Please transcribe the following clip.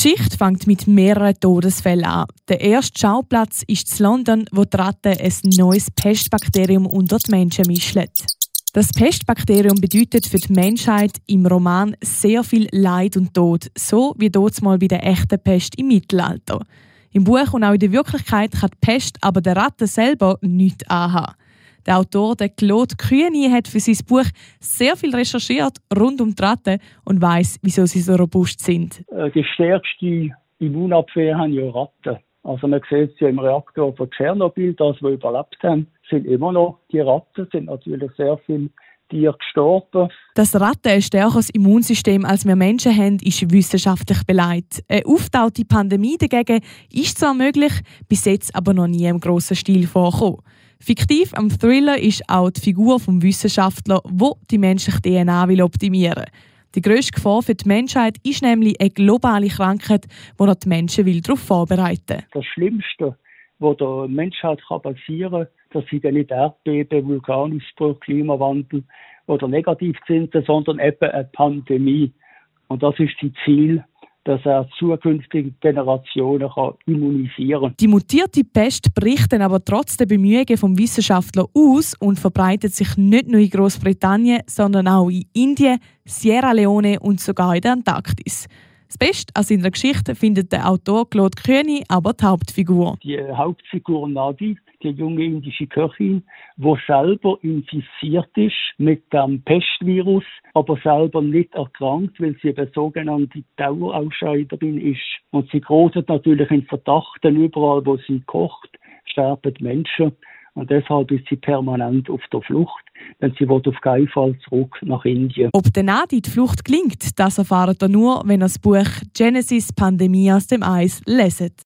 Geschichte fängt mit mehreren Todesfällen an. Der erste Schauplatz ist in London, wo die Ratten ein neues Pestbakterium unter die Menschen mischen. Das Pestbakterium bedeutet für die Menschheit im Roman sehr viel Leid und Tod, so wie dort mal bei der echten Pest im Mittelalter. Im Buch und auch in der Wirklichkeit kann die Pest aber der Ratte selber nichts anhaben. Der Autor, der Claude Kühni, hat für sein Buch sehr viel recherchiert rund um die Ratten und weiss, wieso sie so robust sind. Die stärkste Immunabwehr haben ja Ratten. Also man sieht es ja im Reaktor von Tschernobyl, das, was überlebt haben, sind immer noch die Ratten, sind natürlich sehr viele Tiere gestorben. Dass Ratten ein stärkeres Immunsystem als wir Menschen haben, ist wissenschaftlich beleidigt. Eine auftauchte Pandemie dagegen ist zwar möglich, bis jetzt aber noch nie im grossen Stil vorgekommen. Fiktiv am Thriller ist auch die Figur des Wissenschaftlers, der die menschliche DNA optimieren will. Die grösste Gefahr für die Menschheit ist nämlich eine globale Krankheit, die die Menschen darauf vorbereiten will. Das Schlimmste, was der Menschheit passieren kann, das sind nicht Erdbeben, Vulkanausbruch, Klimawandel oder Negativzinsen, sondern eben eine Pandemie. Und das ist das Ziel, dass er zukünftige Generationen immunisieren kann. Die mutierte Pest bricht dann aber trotz der Bemühungen des Wissenschaftlers aus und verbreitet sich nicht nur in Großbritannien, sondern auch in Indien, Sierra Leone und sogar in der Antarktis. Das Beste an seiner Geschichte findet der Autor Claude Kühni aber die Hauptfigur. Die Hauptfigur Nadi, die junge indische Köchin, die selber infiziert ist mit dem Pestvirus, aber selber nicht erkrankt, weil sie eine sogenannte Dauerausscheiderin ist. Und sie gerät natürlich in Verdacht, denn überall, wo sie kocht, sterben Menschen. Und deshalb ist sie permanent auf der Flucht, denn sie will auf keinen Fall zurück nach Indien. Ob der Nadi die Flucht gelingt, das erfahrt ihr nur, wenn ihr das Buch «Genesis – Pandemie aus dem Eis» leset.